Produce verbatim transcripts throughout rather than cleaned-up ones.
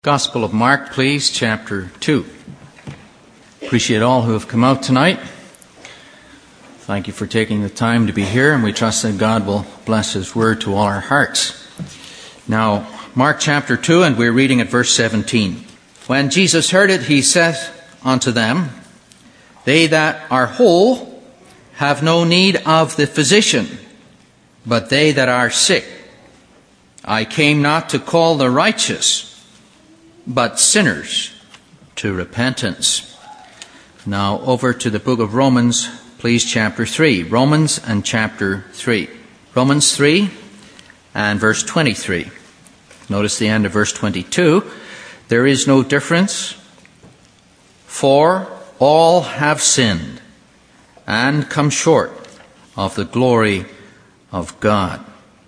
Gospel of Mark, please, chapter two. Appreciate all who have come out tonight. Thank you for taking the time to be here, and we trust that God will bless His word to all our hearts. Now, Mark chapter two, and we're reading at verse seventeen. When Jesus heard it, He said unto them, They that are whole have no need of the physician, but they that are sick. I came not to call the righteous, but sinners to repentance. Now over to the book of Romans, please, chapter three. Romans and chapter three. Romans three and verse twenty-three. Notice the end of verse twenty-two. There is no difference, for all have sinned and come short of the glory of God.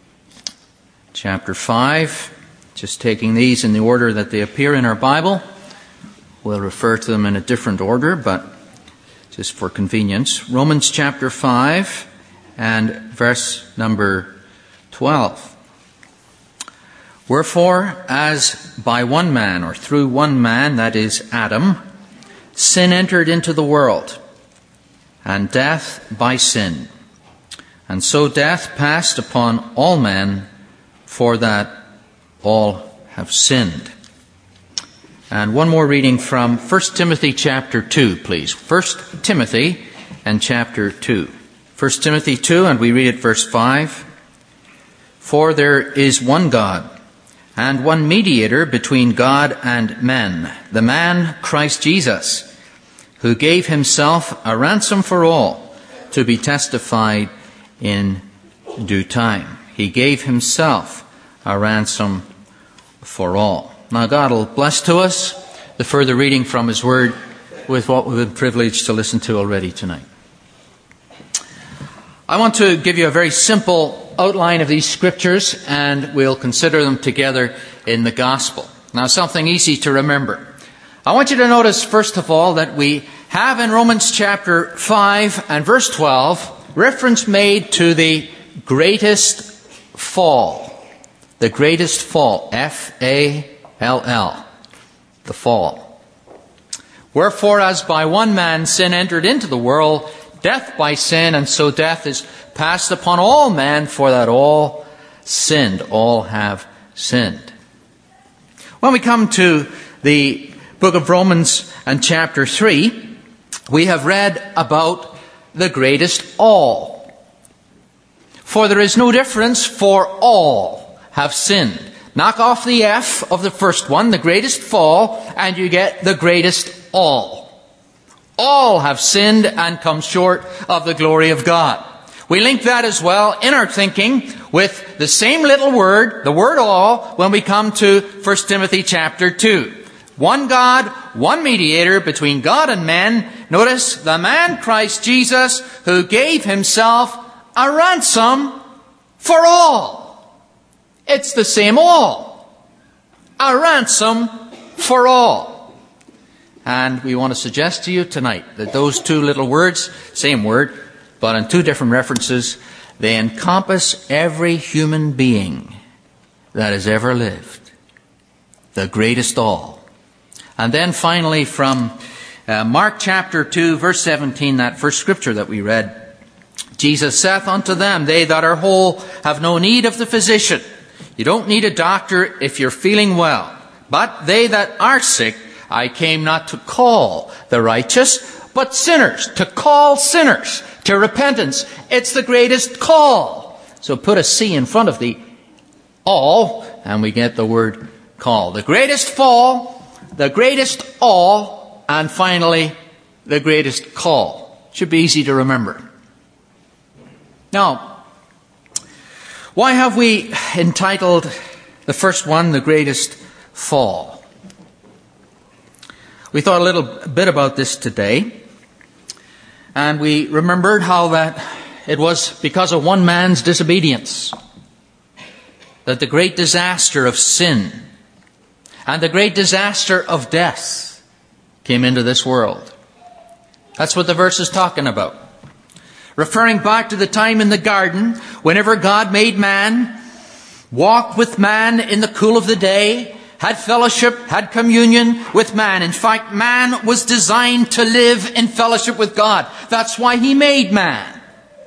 Chapter five. Just taking these in the order that they appear in our Bible. We'll refer to them in a different order, but just for convenience. Romans chapter five and verse number twelve. Wherefore, as by one man, or through one man, that is Adam, sin entered into the world, and death by sin. And so death passed upon all men, for that all have sinned. And one more reading from First Timothy chapter two, please. First Timothy and chapter two. First Timothy two, and we read at verse five. For there is one God, and one mediator between God and men, the man Christ Jesus, who gave himself a ransom for all, to be testified in due time. He gave himself a ransom for all. Now God will bless to us the further reading from His Word with what we've been privileged to listen to already tonight. I want to give you a very simple outline of these scriptures, and we'll consider them together in the Gospel. Now, something easy to remember. I want you to notice, first of all, that we have in Romans chapter five and verse twelve reference made to the greatest fall. The greatest fall. F A L L. The fall. Wherefore, as by one man sin entered into the world, death by sin, and so death is passed upon all men, for that all sinned. All have sinned. When we come to the book of Romans and chapter three, we have read about the greatest all. For there is no difference, for all have sinned. Knock off the F of the first one, the greatest fall, and you get the greatest all. All have sinned and come short of the glory of God. We link that as well in our thinking with the same little word, the word all, when we come to First Timothy chapter two. One God, one mediator between God and men. Notice, the man Christ Jesus, who gave himself a ransom for all. It's the same all. A ransom for all. And we want to suggest to you tonight that those two little words, same word, but in two different references, they encompass every human being that has ever lived. The greatest all. And then finally from uh, Mark chapter two, verse seventeen, that first scripture that we read, Jesus saith unto them, They that are whole have no need of the physician. You don't need a doctor if you're feeling well. But they that are sick, I came not to call the righteous, but sinners. To call sinners to repentance. It's the greatest call. So put a C in front of the all, and we get the word call. The greatest fall, the greatest all, and finally, the greatest call. Should be easy to remember. Now, why have we entitled the first one, The Greatest Fall? We thought a little bit about this today, and we remembered how that it was because of one man's disobedience that the great disaster of sin and the great disaster of death came into this world. That's what the verse is talking about. Referring back to the time in the garden, whenever God made man, walked with man in the cool of the day, had fellowship, had communion with man. In fact, man was designed to live in fellowship with God. That's why he made man.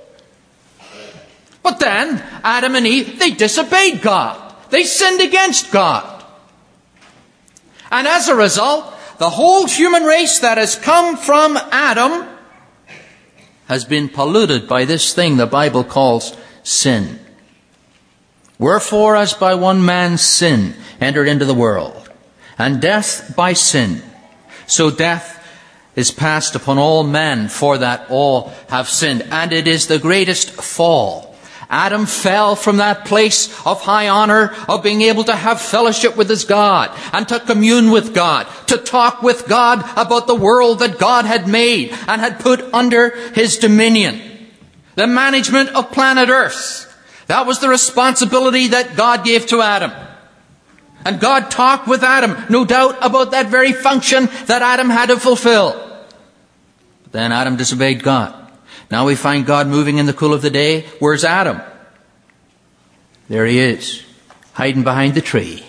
But then, Adam and Eve, they disobeyed God. They sinned against God. And as a result, the whole human race that has come from Adam has been polluted by this thing the Bible calls sin. Wherefore, as by one man's sin entered into the world, and death by sin, so death is passed upon all men, for that all have sinned. And it is the greatest fall. Adam fell from that place of high honor, of being able to have fellowship with his God, and to commune with God, to talk with God about the world that God had made and had put under his dominion. The management of planet Earth. That was the responsibility that God gave to Adam. And God talked with Adam, no doubt, about that very function that Adam had to fulfill. But then Adam disobeyed God. Now we find God moving in the cool of the day. Where's Adam? There he is, hiding behind the tree.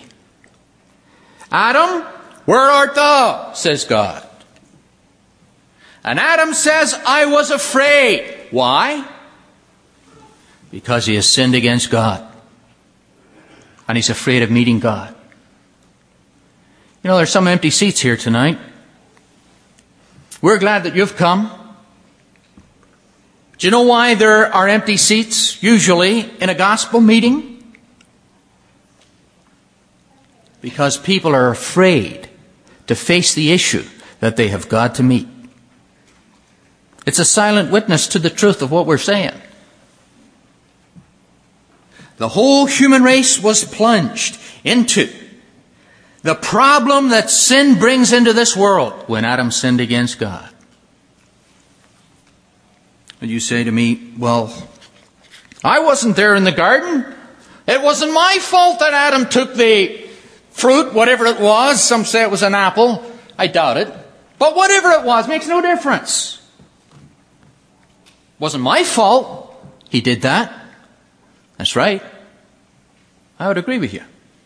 Adam, where art thou? Says God. And Adam says, I was afraid. Why? Because he has sinned against God. And he's afraid of meeting God. You know, there's some empty seats here tonight. We're glad that you've come. Do you know why there are empty seats, usually, in a gospel meeting? Because people are afraid to face the issue that they have got to meet. It's a silent witness to the truth of what we're saying. The whole human race was plunged into the problem that sin brings into this world when Adam sinned against God. And you say to me, well, I wasn't there in the garden. It wasn't my fault that Adam took the fruit, whatever it was. Some say it was an apple. I doubt it. But whatever it was, makes no difference. It wasn't my fault he did that. That's right. I would agree with you.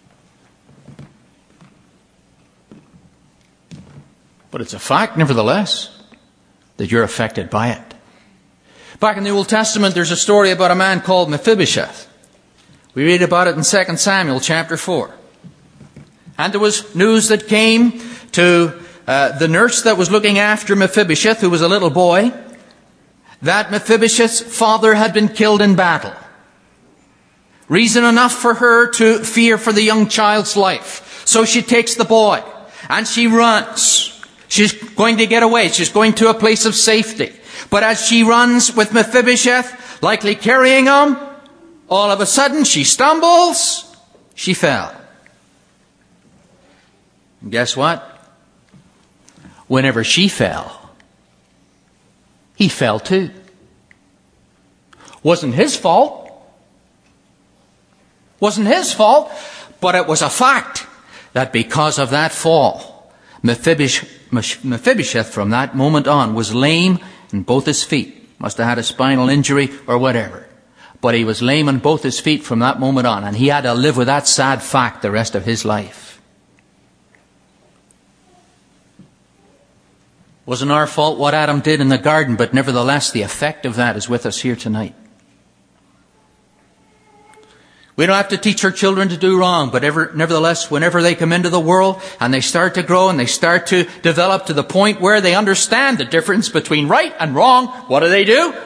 But it's a fact, nevertheless, that you're affected by it. Back in the Old Testament, there's a story about a man called Mephibosheth. We read about it in Second Samuel chapter four. And there was news that came to uh, the nurse that was looking after Mephibosheth, who was a little boy, that Mephibosheth's father had been killed in battle. Reason enough for her to fear for the young child's life. So she takes the boy and she runs. She's going to get away. She's going to a place of safety. But as she runs with Mephibosheth, likely carrying him, all of a sudden she stumbles. She fell. And guess what? Whenever she fell, he fell too. Wasn't his fault. Wasn't his fault, but it was a fact that because of that fall, Mephibosheth, Mephibosheth from that moment on was lame in both his feet. Must have had a spinal injury or whatever. But he was lame in both his feet from that moment on, and he had to live with that sad fact the rest of his life. Wasn't our fault what Adam did in the garden, but nevertheless the effect of that is with us here tonight. We don't have to teach our children to do wrong, but ever, nevertheless, whenever they come into the world and they start to grow and they start to develop to the point where they understand the difference between right and wrong, what do they do?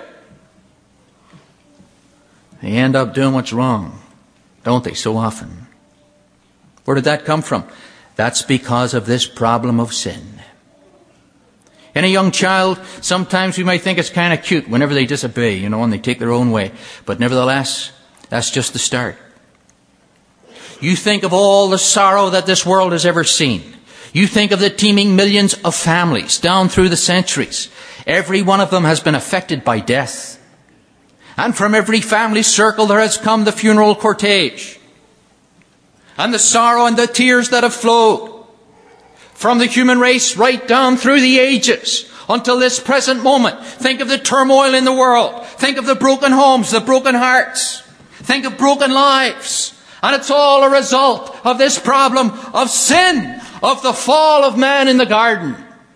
They end up doing what's wrong, don't they, so often? Where did that come from? That's because of this problem of sin. In a young child, sometimes we might think it's kind of cute whenever they disobey, you know, and they take their own way. But nevertheless, that's just the start. You think of all the sorrow that this world has ever seen. You think of the teeming millions of families down through the centuries. Every one of them has been affected by death. And from every family circle there has come the funeral cortege. And the sorrow and the tears that have flowed from the human race right down through the ages until this present moment. Think of the turmoil in the world. Think of the broken homes, the broken hearts. Think of broken lives. And it's all a result of this problem of sin, of the fall of man in the garden.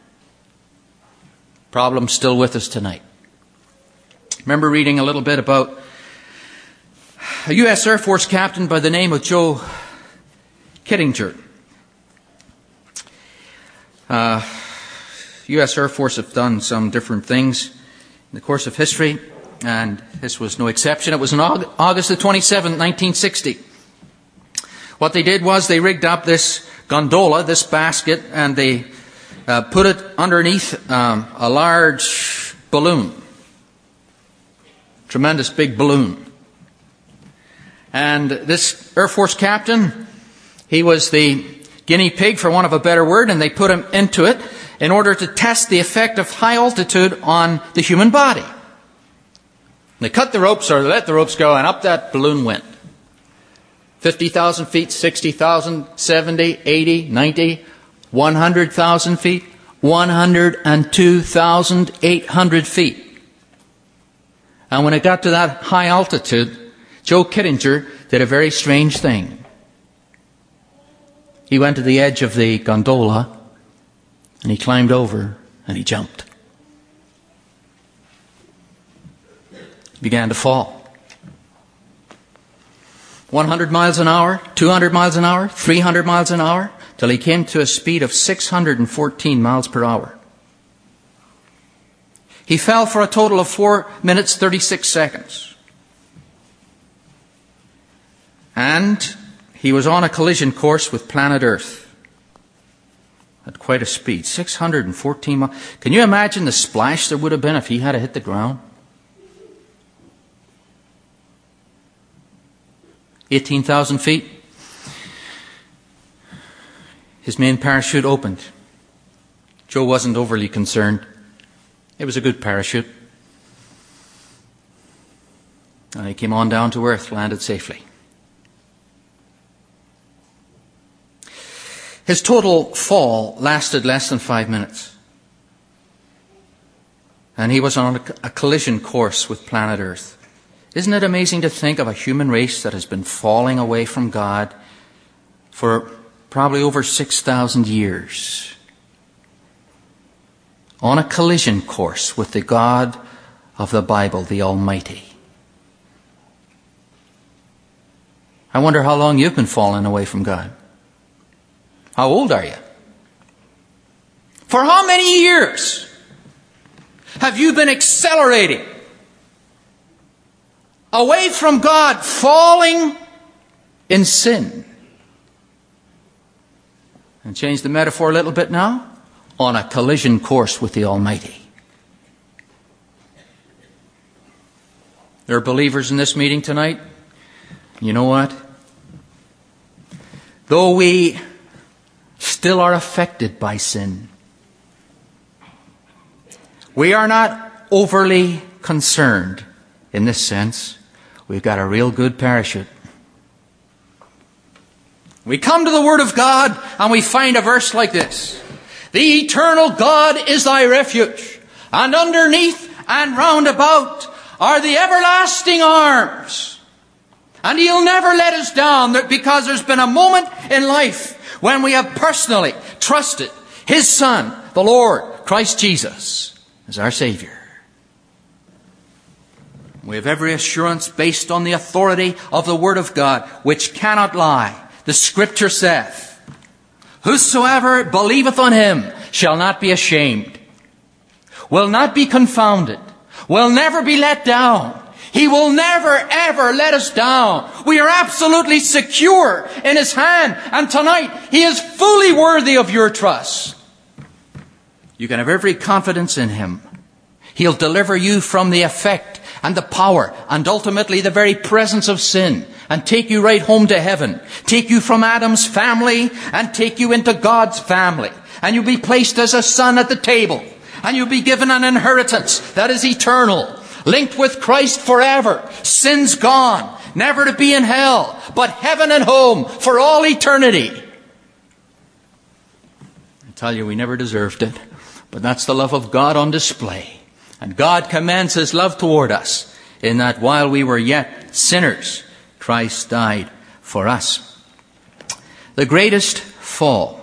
Problem still with us tonight. Remember reading a little bit about a U S Air Force captain by the name of Joe Kittinger. Uh, U S Air Force have done some different things in the course of history, and this was no exception. It was on August the twenty-seventh, nineteen sixty. What they did was they rigged up this gondola, this basket, and they uh, put it underneath um, a large balloon. Tremendous big balloon. And this Air Force captain, he was the guinea pig, for want of a better word, and they put him into it in order to test the effect of high altitude on the human body. And they cut the ropes, or they let the ropes go, and up that balloon went. fifty thousand feet, sixty thousand, seventy, eighty, ninety, one hundred thousand feet, one hundred two thousand eight hundred feet. And when it got to that high altitude, Joe Kittinger did a very strange thing. He went to the edge of the gondola and he climbed over and he jumped. He began to fall. one hundred miles an hour, two hundred miles an hour, three hundred miles an hour, till he came to a speed of six hundred fourteen miles per hour. He fell for a total of four minutes, thirty-six seconds. And he was on a collision course with planet Earth at quite a speed, six hundred fourteen miles. Can you imagine the splash there would have been if he had hit the ground? eighteen thousand feet. His main parachute opened. Joe wasn't overly concerned. It was a good parachute. And he came on down to earth, landed safely. His total fall lasted less than five minutes. And he was on a collision course with planet Earth. Isn't it amazing to think of a human race that has been falling away from God for probably over six thousand years? On a collision course with the God of the Bible, the Almighty. I wonder how long you've been falling away from God. How old are you? For how many years have you been accelerating away from God, falling in sin? And change the metaphor a little bit now. On a collision course with the Almighty. There are believers in this meeting tonight. You know what? Though we still are affected by sin, we are not overly concerned in this sense. We've got a real good parachute. We come to the Word of God and we find a verse like this. The eternal God is thy refuge, and underneath and round about are the everlasting arms. And He'll never let us down, because there's been a moment in life when we have personally trusted His Son, the Lord, Christ Jesus, as our Savior. We have every assurance based on the authority of the Word of God, which cannot lie. The Scripture saith, whosoever believeth on Him shall not be ashamed, will not be confounded, will never be let down. He will never, ever let us down. We are absolutely secure in His hand. And tonight, He is fully worthy of your trust. You can have every confidence in Him. He'll deliver you from the effect and the power and ultimately the very presence of sin, and take you right home to heaven. Take you from Adam's family and take you into God's family. And you'll be placed as a son at the table. And you'll be given an inheritance that is eternal, linked with Christ forever. Sin's gone, never to be in hell, but heaven and home for all eternity. I tell you, we never deserved it, but that's the love of God on display. And God commends His love toward us in that while we were yet sinners, Christ died for us. The greatest fall.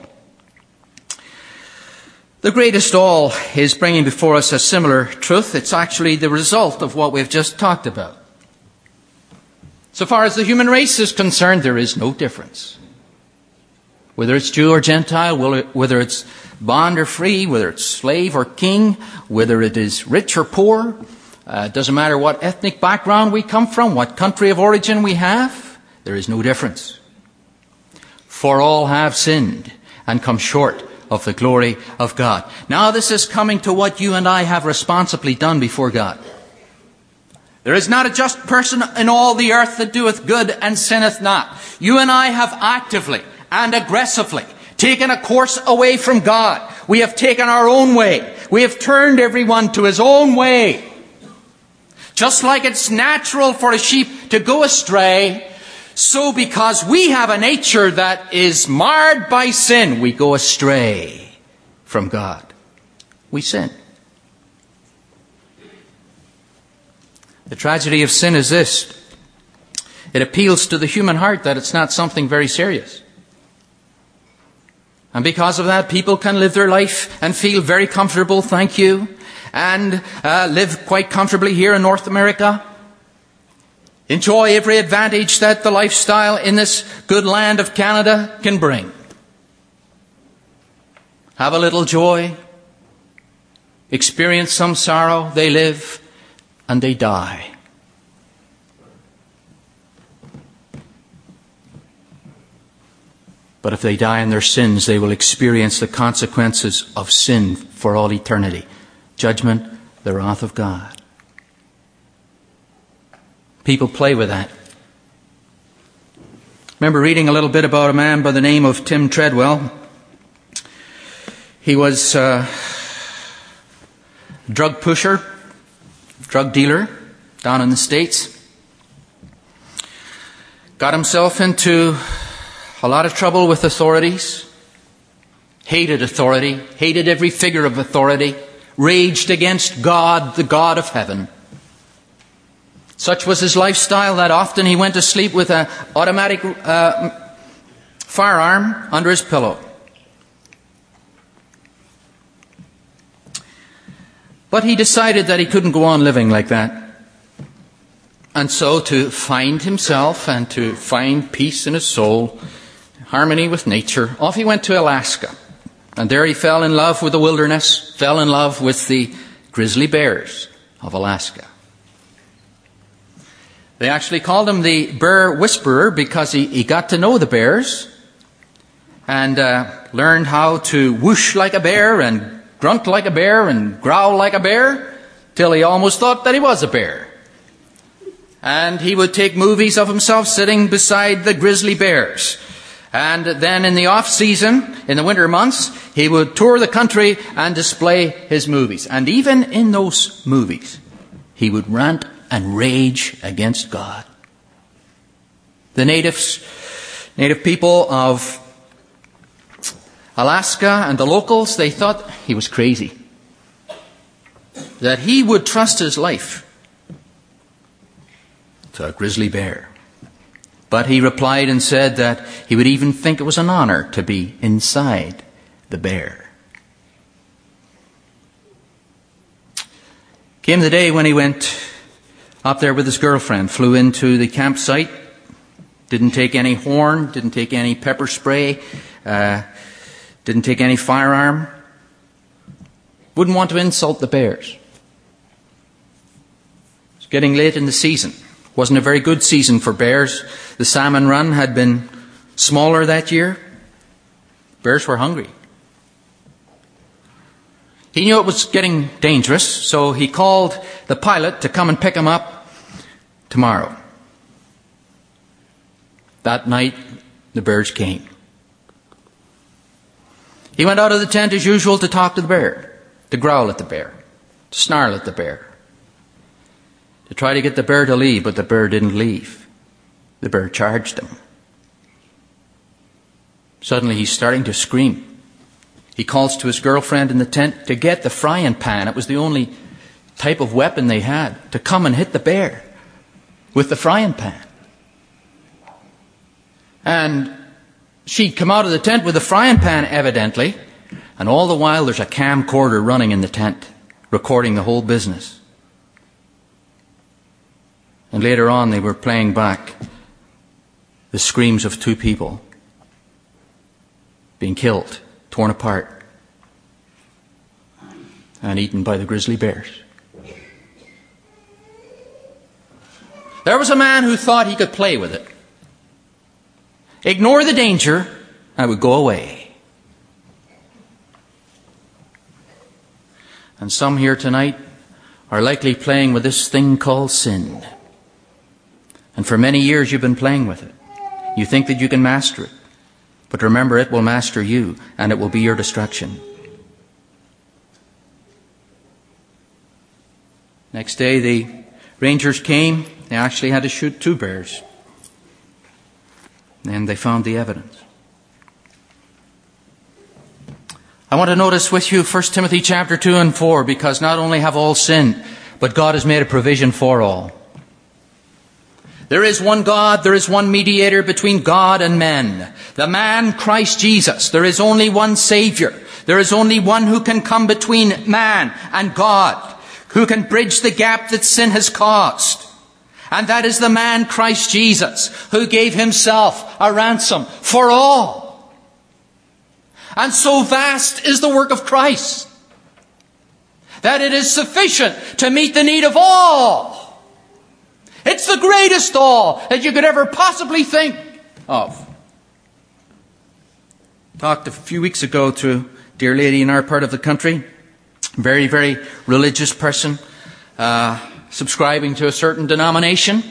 The greatest all is bringing before us a similar truth. It's actually the result of what we've just talked about. So far as the human race is concerned, there is no difference. Whether it's Jew or Gentile, whether it's bond or free, whether it's slave or king, whether it is rich or poor, uh, it doesn't matter what ethnic background we come from, what country of origin we have, there is no difference. For all have sinned and come short of the glory of God. Now this is coming to what you and I have responsibly done before God. There is not a just person in all the earth that doeth good and sinneth not. You and I have actively and aggressively taken a course away from God. We have taken our own way. We have turned everyone to his own way. Just like it's natural for a sheep to go astray, so because we have a nature that is marred by sin, we go astray from God. We sin. The tragedy of sin is this. It appeals to the human heart that it's not something very serious. And because of that, people can live their life and feel very comfortable, thank you, and uh, live quite comfortably here in North America. Enjoy every advantage that the lifestyle in this good land of Canada can bring. Have a little joy. Experience some sorrow. They live and they die. But if they die in their sins, they will experience the consequences of sin for all eternity. Judgment, the wrath of God. People play with that. Remember reading a little bit about a man by the name of Tim Treadwell. He was a drug pusher, drug dealer down in the States. Got himself into a lot of trouble with authorities. Hated authority. Hated every figure of authority. Raged against God, the God of heaven. Such was his lifestyle that often he went to sleep with an automatic uh, firearm under his pillow. But he decided that he couldn't go on living like that. And so to find himself and to find peace in his soul, harmony with nature, off he went to Alaska. And there he fell in love with the wilderness, fell in love with the grizzly bears of Alaska. They actually called him the bear whisperer because he, he got to know the bears and uh, learned how to whoosh like a bear and grunt like a bear and growl like a bear till he almost thought that he was a bear. And he would take movies of himself sitting beside the grizzly bears. And then in the off-season, in the winter months, he would tour the country and display his movies. And even in those movies, he would rant and rage against God. The natives, native people of Alaska and the locals, they thought he was crazy. That he would trust his life to a grizzly bear. But he replied and said that he would even think it was an honor to be inside the bear. Came the day when he went up there with his girlfriend, flew into the campsite, didn't take any horn, didn't take any pepper spray, uh, didn't take any firearm, wouldn't want to insult the bears. It's getting late in the season. Wasn't a very good season for bears. The salmon run had been smaller that year. Bears were hungry. He knew it was getting dangerous, so he called the pilot to come and pick him up tomorrow. That night, the bears came. He went out of the tent as usual to talk to the bear, to growl at the bear, to snarl at the bear, to try to get the bear to leave, but the bear didn't leave. The bear charged him. Suddenly he's starting to scream. He calls to his girlfriend in the tent to get the frying pan. It was the only type of weapon they had, to come and hit the bear with the frying pan. And she'd come out of the tent with a frying pan, evidently, and all the while there's a camcorder running in the tent, recording the whole business. And later on they were playing back the screams of two people being killed, torn apart, and eaten by the grizzly bears. There was a man who thought he could play with it. Ignore the danger, and it would go away. And some here tonight are likely playing with this thing called sin. And for many years you've been playing with it. You think that you can master it. But remember, it will master you, and it will be your destruction. Next day the rangers came. They actually had to shoot two bears. And they found the evidence. I want to notice with you First Timothy chapter two and four, because not only have all sinned, but God has made a provision for all. There is one God, there is one mediator between God and men, the man Christ Jesus. There is only one Savior. There is only one who can come between man and God, who can bridge the gap that sin has caused. And that is the man Christ Jesus, who gave himself a ransom for all. And so vast is the work of Christ that it is sufficient to meet the need of all. It's the greatest all that you could ever possibly think of. Talked a few weeks ago to a dear lady in our part of the country, very, very religious person, uh, subscribing to a certain denomination.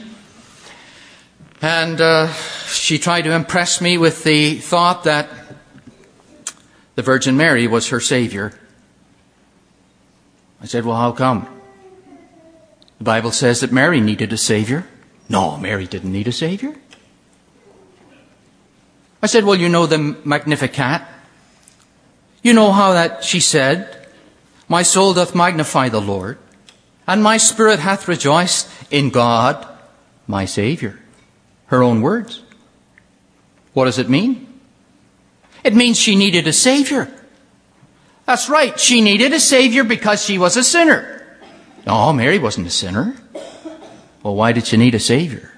And uh, she tried to impress me with the thought that the Virgin Mary was her Savior. I said, well, how come? The Bible says that Mary needed a Savior. No, Mary didn't need a Savior. I said, well, you know the Magnificat. You know how that she said, my soul doth magnify the Lord, and my spirit hath rejoiced in God, my Savior. Her own words. What does it mean? It means she needed a Savior. That's right, she needed a Savior because she was a sinner. No, Mary wasn't a sinner. Well, why did she need a Savior?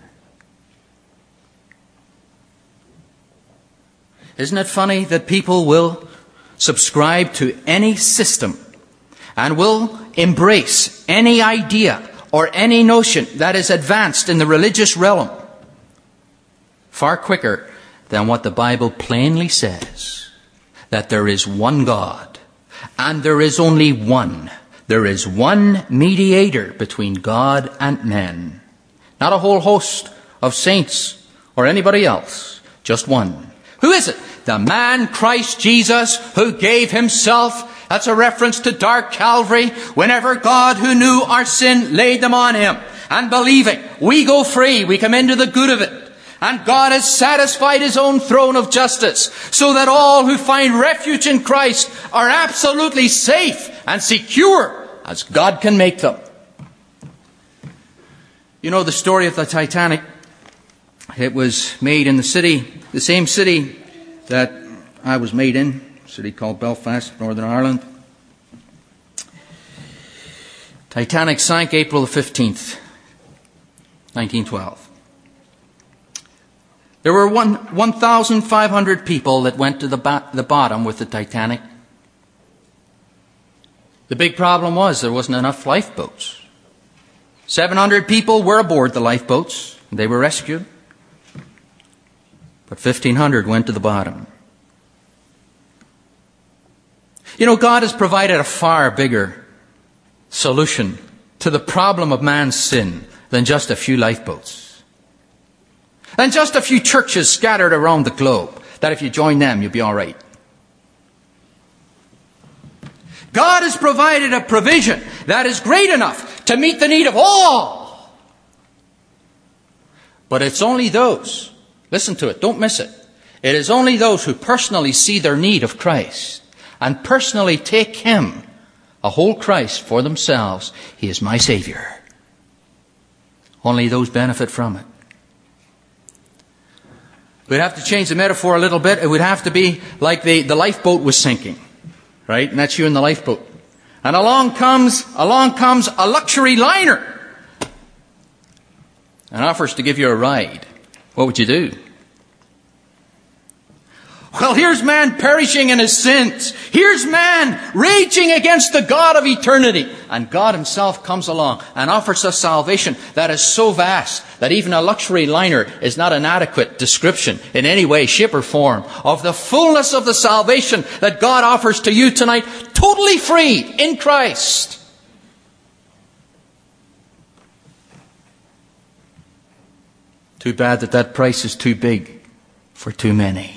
Isn't it funny that people will subscribe to any system and will embrace any idea or any notion that is advanced in the religious realm far quicker than what the Bible plainly says, that there is one God and there is only one. There is one mediator between God and men. Not a whole host of saints or anybody else, just one. Who is it? The man Christ Jesus, who gave himself. That's a reference to dark Calvary. Whenever God, who knew our sin, laid them on him. And believing, we go free. We come into the good of it. And God has satisfied his own throne of justice, so that all who find refuge in Christ are absolutely safe and secure as God can make them. You know the story of the Titanic. It was made in the city, the same city that I was made in, a city called Belfast, Northern Ireland. Titanic sank April the fifteenth, nineteen twelve. There were one thousand five hundred people that went to the, ba- the bottom with the Titanic. The big problem was there wasn't enough lifeboats. seven hundred people were aboard the lifeboats. They were rescued. But fifteen hundred went to the bottom. You know, God has provided a far bigger solution to the problem of man's sin than just a few lifeboats. Than just a few churches scattered around the globe, that if you join them, you'll be all right. God has provided a provision that is great enough to meet the need of all. But it's only those, listen to it, don't miss it. It is only those who personally see their need of Christ and personally take him, a whole Christ, for themselves. He is my Savior. Only those benefit from it. we'd have to change the metaphor a little bit. It would have to be like the, the lifeboat was sinking. Right? And that's you in the lifeboat. And along comes, along comes a luxury liner and offers to give you a ride. What would you do? Well, here's man perishing in his sins. Here's man raging against the God of eternity. And God himself comes along and offers us salvation that is so vast that even a luxury liner is not an adequate description in any way, shape, or form of the fullness of the salvation that God offers to you tonight, totally free in Christ. Too bad that that price is too big for too many.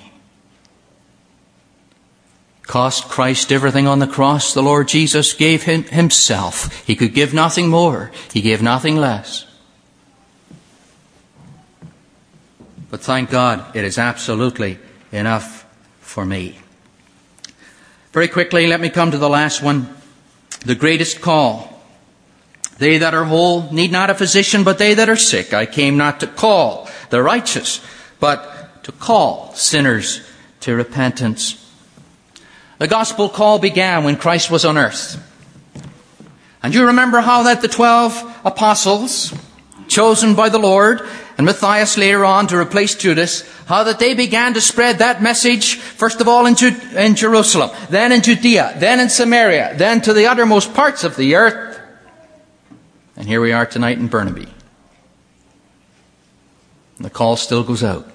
Cost Christ everything on the cross. The Lord Jesus gave him himself. He could give nothing more. He gave nothing less. But thank God, it is absolutely enough for me. Very quickly, let me come to the last one. The greatest call. They that are whole need not a physician, but they that are sick. I came not to call the righteous, but to call sinners to repentance. The gospel call began when Christ was on earth. And you remember how that the twelve apostles, chosen by the Lord, and Matthias later on to replace Judas, how that they began to spread that message, first of all in, Ju- in Jerusalem, then in Judea, then in Samaria, then to the uttermost parts of the earth. And here we are tonight in Burnaby. And the call still goes out.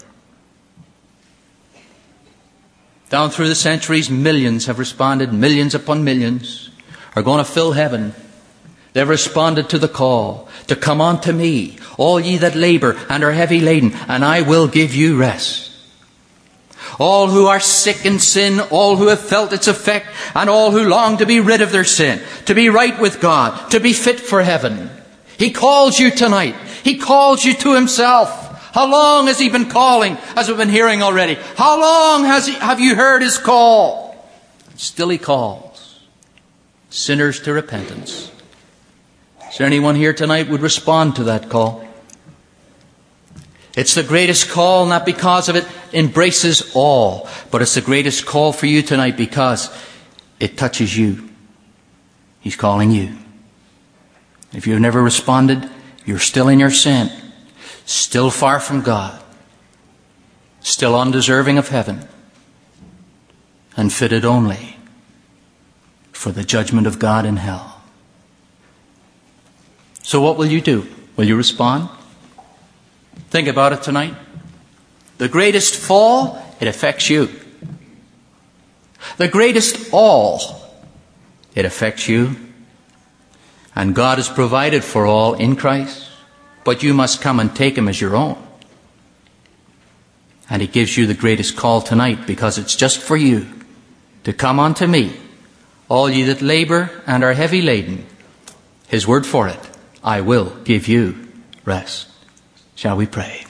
Down through the centuries, millions have responded. Millions upon millions are going to fill heaven. They've responded to the call to come unto me, all ye that labor and are heavy laden, and I will give you rest. All who are sick in sin, all who have felt its effect, and all who long to be rid of their sin, to be right with God, to be fit for heaven. He calls you tonight. He calls you to himself. How long has he been calling, as we've been hearing already? How long has he, have you heard his call? Still he calls sinners to repentance. Is there anyone here tonight would respond to that call? It's the greatest call, not because of it embraces all, but it's the greatest call for you tonight because it touches you. He's calling you. If you've never responded, you're still in your sin. Still far from God, still undeserving of heaven, and fitted only for the judgment of God in hell. So what will you do? Will you respond? Think about it tonight. The greatest fall, it affects you. The greatest all, it affects you. And God has provided for all in Christ. But you must come and take him as your own. And he gives you the greatest call tonight because it's just for you to come unto me, all ye that labor and are heavy laden. His word for it, I will give you rest. Shall we pray?